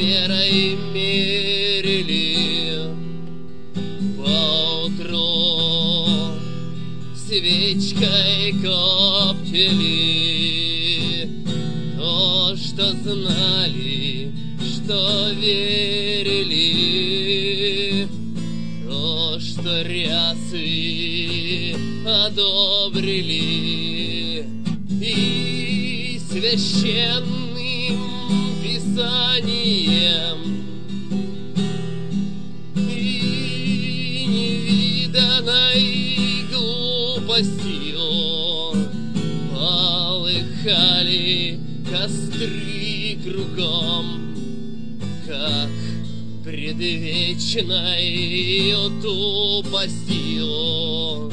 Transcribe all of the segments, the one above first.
мерой мерили. Поутру свечкой коптили то, что знали, что верили, то, что рясы одобрили, и священным писанием, и невиданной глупостью полыхали костры кругом, как предвечной тупостью.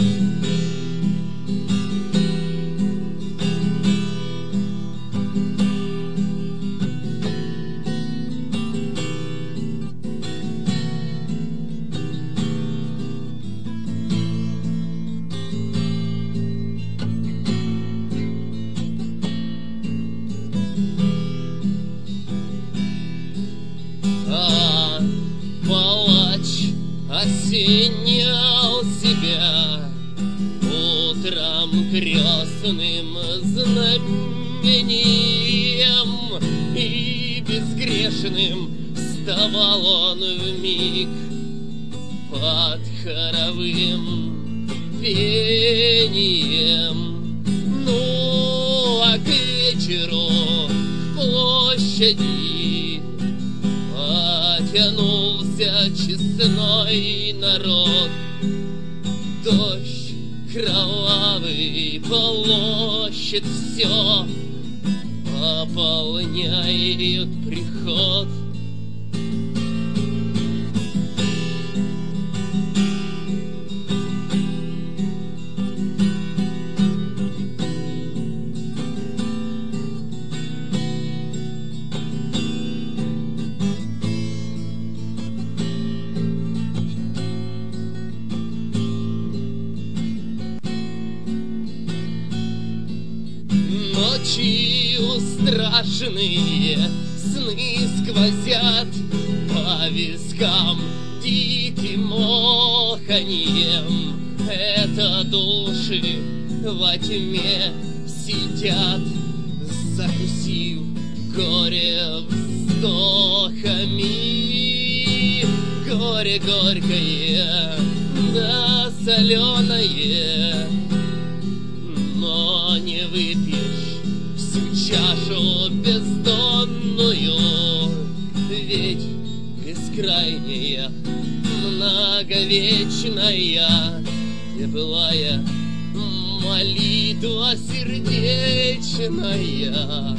Палач осенял себя утром крестным знамением, и безгрешным вставал он вмиг под хоровым пением. Ну, а к вечеру к площади потянулся честной народ. Дождь кровавый полощет все, пополняет приход. Ночью страшные сны сквозят по вискам диким оханьем. Это души во тьме сидят, закусив горе вздохами. Горе горькое да соленое, но не выпьешь всю чашу бездонную, ведь бескрайняя, многовечная, теплая молитва сердечная.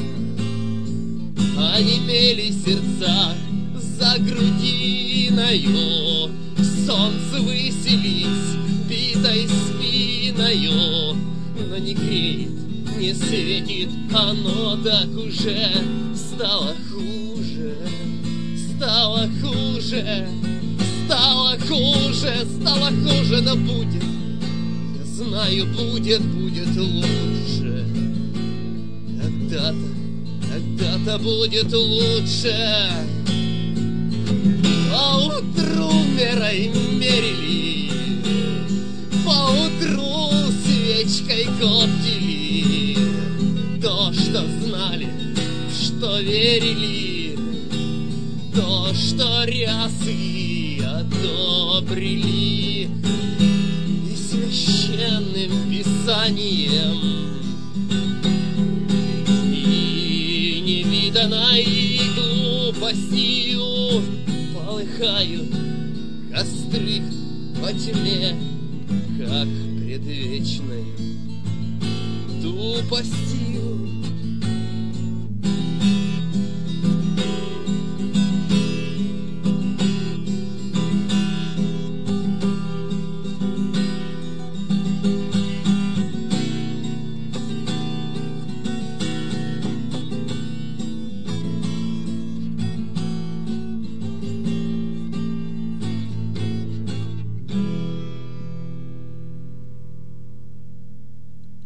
Онемели сердца за грудиною, солнце выселить битой спиною, но не греет, не светит, оно так уже стало хуже, стало хуже, стало хуже, стало хуже, но будет, я знаю, будет лучше. Когда-то будет лучше. Поутру мерой мерили, поутру свечкой коптили то, что знали, что верили, то, что рясы одобрили, и священным писанием, и невиданной глупостью полыхают костры во тьме, как предвечной тупости.